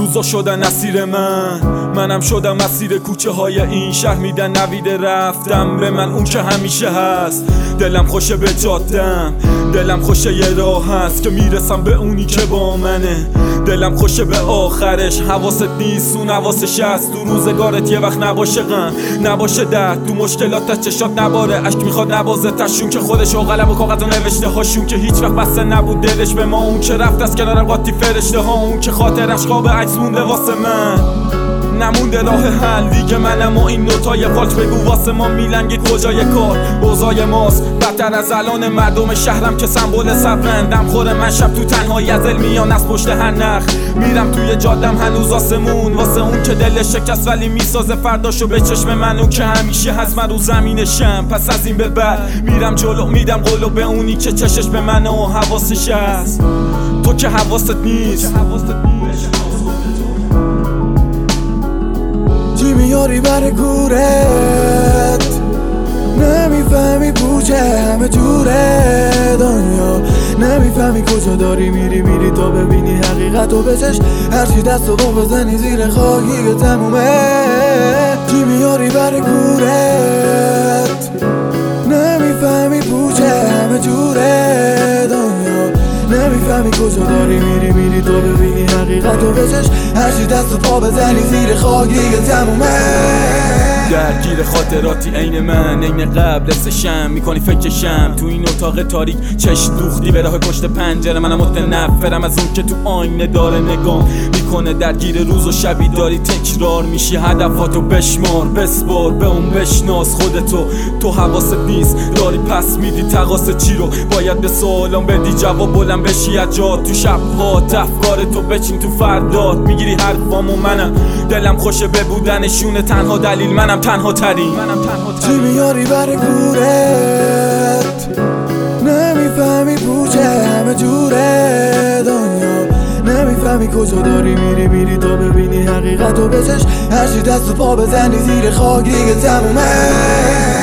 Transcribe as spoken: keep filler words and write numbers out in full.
روزا شدن اسیر من، منم شدم اسیر کوچه های این شهر. میدن نویده رفتم به من اون که همیشه هست. دلم خوشه به جادم، دلم خوشه یه راه هست که میرسم به اونی که با منه. دلم خوشه به آخرش، حواست نیست اون حواسش هست. تو روزگارت یه وقت نباشه غم، نباشه درد، تو مشکلات چشات نباره اشک میخواد نبازه تشون که خودش و قلم و کاغذ و نوشته هاشون که هیچ وقت بسته نبود دلش به ما. اون که رفت از کنارم قاطی فرشته ها، اون که خاطرش قاب عکس مونده واسه من. نمونده راه حل دیگه منم و این نوتای والت. بگو واسه ما میلنگی کجای کار اوضاع ماست بدتر از الان. مردم شهرم که سمبل صبرن، دم خوره من شب تو تنهایی از میان از پشت هر نخ. میرم توی جادم هنوز آسمون واسه اون که دلش شکست ولی میسازه فرداشو به چشم من. اون که همیشه هست من رو زمینشم، پس از این به بعد میرم جلو میدم قولو به اونی که چشش به منه و حواسش هست. تو که حواست نیست چی میاری بر گورت، نمیفهمی بوجه همه جوره دنیا. نمیفهمی کجا داری میری میری تا ببینی حقیقت و بچش. هرچی دست و با بزنی زیر خاکی تمومه. چی میاری بر گورت، نمیفهمی بوجه همه جوره دنیا. نمیفهمی کجا داری میری میری تو ببینی حقیقت و بچش. هرچی دست و پا بزنی زیر خاکی تمومه. درگیر خاطراتی عین من، عین قبل سشم میکنی فکرشم تو این اتاق تاریک. چشم دوختی به راه پشت پنجره، منم متنفرم از اون که تو آینه داره نگام میکنه. درگیر روز و شبی داری تکرار میشی، هدفاتو بشمار بسپار به اون بشناس خودتو. تو حواست نیست داری پس میدی تقاص چی رو، باید به سوالام بدی جواب بلند بشی از جات. تو شبها افکارتو بچین تو فردات میگیری حرفامو منم. دلم خوشه به بودنشونه تنها دلیل منم تنها ترین. چی میاری بر گورت، نمیفهمی بوجه همه جوره دنیا. نمیفهمی کجا داری میری میری تا ببینی حقیقت و بچش. هرچی دست و پا بزنی زیر خاکی تمومه.